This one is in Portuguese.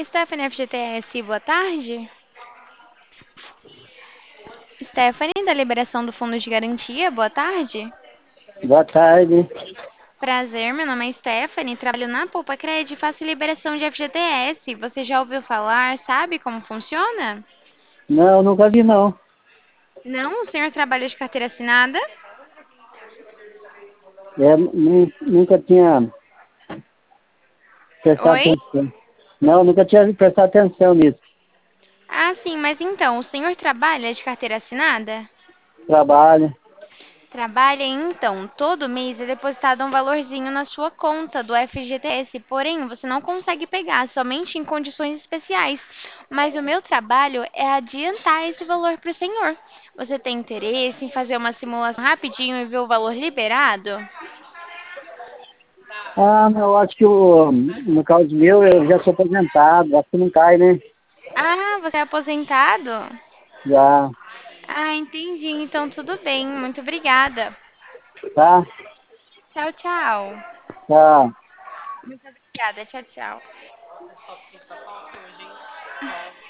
Stephanie FGTS, boa tarde. Stephanie, da Liberação do Fundo de Garantia, boa tarde. Boa tarde. Prazer, meu nome é Stephanie, trabalho na Poupa Cred e faço liberação de FGTS. Você já ouviu falar, sabe como funciona? Não, nunca vi não. Não, o senhor trabalha de carteira assinada? Nunca tinha prestado Oi? atenção. Não, nunca tinha prestado atenção nisso. Ah, sim, mas então, o senhor trabalha de carteira assinada? Trabalho. Trabalha, então, todo mês é depositado um valorzinho na sua conta do FGTS, porém você não consegue pegar, somente em condições especiais. Mas o meu trabalho é adiantar esse valor para o senhor. Você tem interesse em fazer uma simulação rapidinho e ver o valor liberado? Ah, eu acho que no caso meu, eu já sou aposentado. Acho que não cai, né? Ah, você é aposentado? Já. Ah, entendi. Então tudo bem. Muito obrigada. Tá? Tchau, tchau. Tá. Muito obrigada. Tchau, tchau.